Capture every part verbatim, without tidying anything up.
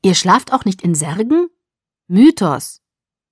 Ihr schlaft auch nicht in Särgen? Mythos.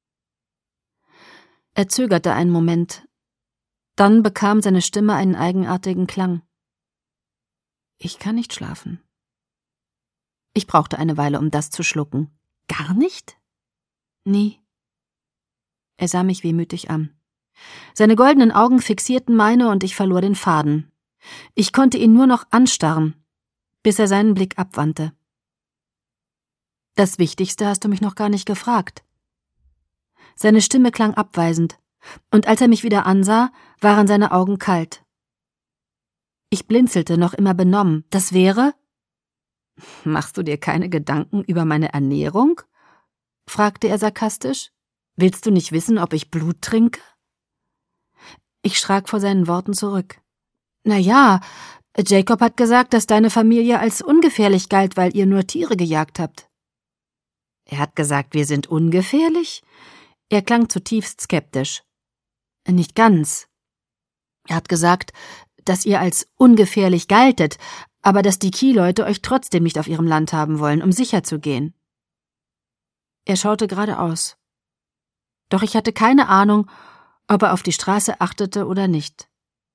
Er zögerte einen Moment. Dann bekam seine Stimme einen eigenartigen Klang. Ich kann nicht schlafen. Ich brauchte eine Weile, um das zu schlucken. Gar nicht? Nie. Er sah mich wehmütig an. Seine goldenen Augen fixierten meine und ich verlor den Faden. Ich konnte ihn nur noch anstarren, bis er seinen Blick abwandte. Das Wichtigste hast du mich noch gar nicht gefragt. Seine Stimme klang abweisend, und als er mich wieder ansah, waren seine Augen kalt. Ich blinzelte noch immer benommen. Das wäre? Machst du dir keine Gedanken über meine Ernährung? Fragte er sarkastisch. Willst du nicht wissen, ob ich Blut trinke? Ich schrak vor seinen Worten zurück. Na ja, Jacob hat gesagt, dass deine Familie als ungefährlich galt, weil ihr nur Tiere gejagt habt. Er hat gesagt, wir sind ungefährlich? Er klang zutiefst skeptisch. Nicht ganz. Er hat gesagt, dass ihr als ungefährlich galtet, aber dass die Ki-Leute euch trotzdem nicht auf ihrem Land haben wollen, um sicher zu gehen. Er schaute geradeaus. Doch ich hatte keine Ahnung, ob er auf die Straße achtete oder nicht.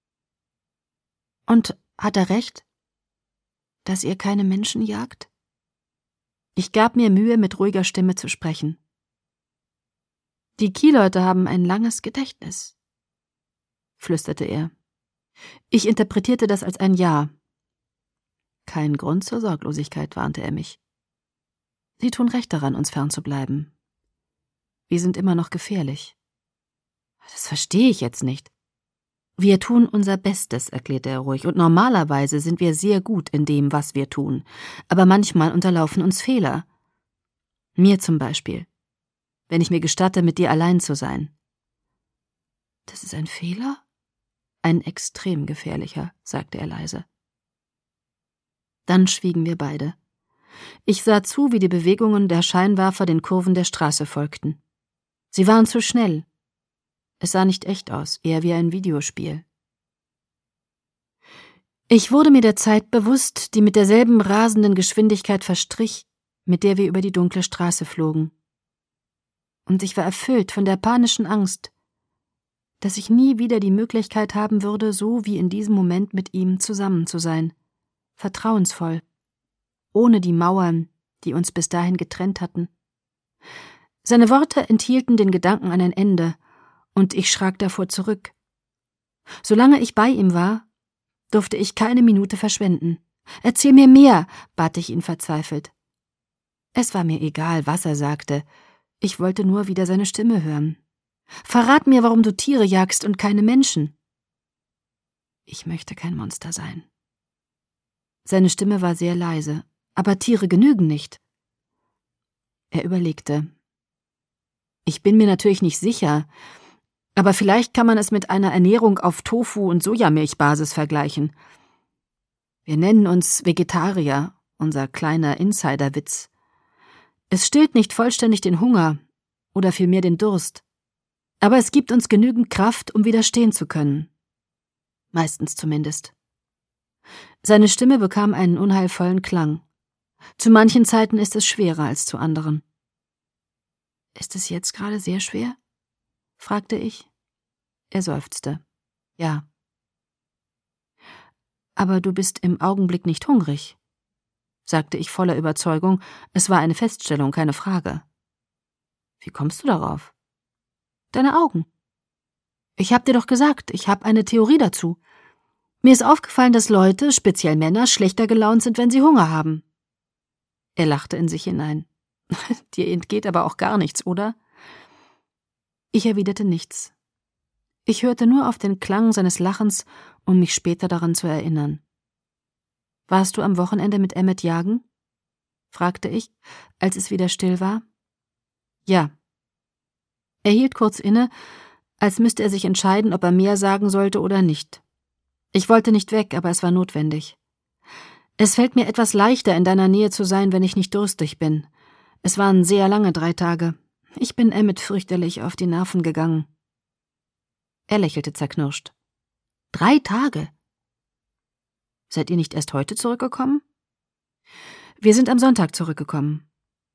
Und hat er recht, dass ihr keine Menschen jagt? Ich gab mir Mühe, mit ruhiger Stimme zu sprechen. Die Ki-Leute haben ein langes Gedächtnis, flüsterte er. Ich interpretierte das als ein Ja. Kein Grund zur Sorglosigkeit, warnte er mich. Sie tun recht daran, uns fernzubleiben. Wir sind immer noch gefährlich. Das verstehe ich jetzt nicht. Wir tun unser Bestes, erklärte er ruhig, und normalerweise sind wir sehr gut in dem, was wir tun. Aber manchmal unterlaufen uns Fehler. Mir zum Beispiel. Wenn ich mir gestatte, mit dir allein zu sein. Das ist ein Fehler? Ein extrem gefährlicher, sagte er leise. Dann schwiegen wir beide. Ich sah zu, wie die Bewegungen der Scheinwerfer den Kurven der Straße folgten. Sie waren zu schnell. Es sah nicht echt aus, eher wie ein Videospiel. Ich wurde mir der Zeit bewusst, die mit derselben rasenden Geschwindigkeit verstrich, mit der wir über die dunkle Straße flogen. Und ich war erfüllt von der panischen Angst, dass ich nie wieder die Möglichkeit haben würde, so wie in diesem Moment mit ihm zusammen zu sein, vertrauensvoll, ohne die Mauern, die uns bis dahin getrennt hatten. Seine Worte enthielten den Gedanken an ein Ende, und ich schrak davor zurück. Solange ich bei ihm war, durfte ich keine Minute verschwenden. »Erzähl mir mehr«, bat ich ihn verzweifelt. Es war mir egal, was er sagte. Ich wollte nur wieder seine Stimme hören. »Verrat mir, warum du Tiere jagst und keine Menschen.« Ich möchte kein Monster sein. Seine Stimme war sehr leise. »Aber Tiere genügen nicht.« Er überlegte. »Ich bin mir natürlich nicht sicher, aber vielleicht kann man es mit einer Ernährung auf Tofu- und Sojamilchbasis vergleichen. Wir nennen uns Vegetarier, unser kleiner Insiderwitz. Es stillt nicht vollständig den Hunger oder vielmehr den Durst, aber es gibt uns genügend Kraft, um widerstehen zu können. Meistens zumindest.« Seine Stimme bekam einen unheilvollen Klang. Zu manchen Zeiten ist es schwerer als zu anderen. »Ist es jetzt gerade sehr schwer?« fragte ich. Er seufzte. »Ja.« »Aber du bist im Augenblick nicht hungrig«, sagte ich voller Überzeugung. Es war eine Feststellung, keine Frage. »Wie kommst du darauf?« »Deine Augen. Ich hab dir doch gesagt, ich habe eine Theorie dazu. Mir ist aufgefallen, dass Leute, speziell Männer, schlechter gelaunt sind, wenn sie Hunger haben.« Er lachte in sich hinein. »Dir entgeht aber auch gar nichts, oder?« Ich erwiderte nichts. Ich hörte nur auf den Klang seines Lachens, um mich später daran zu erinnern. »Warst du am Wochenende mit Emmet jagen?« fragte ich, als es wieder still war. »Ja.« Er hielt kurz inne, als müsste er sich entscheiden, ob er mehr sagen sollte oder nicht. Ich wollte nicht weg, aber es war notwendig. »Es fällt mir etwas leichter, in deiner Nähe zu sein, wenn ich nicht durstig bin. Es waren sehr lange drei Tage. Ich bin Emmet fürchterlich auf die Nerven gegangen.« Er lächelte zerknirscht. »Drei Tage? Seid ihr nicht erst heute zurückgekommen?« »Wir sind am Sonntag zurückgekommen.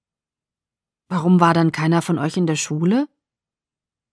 Warum war dann keiner von euch in der Schule?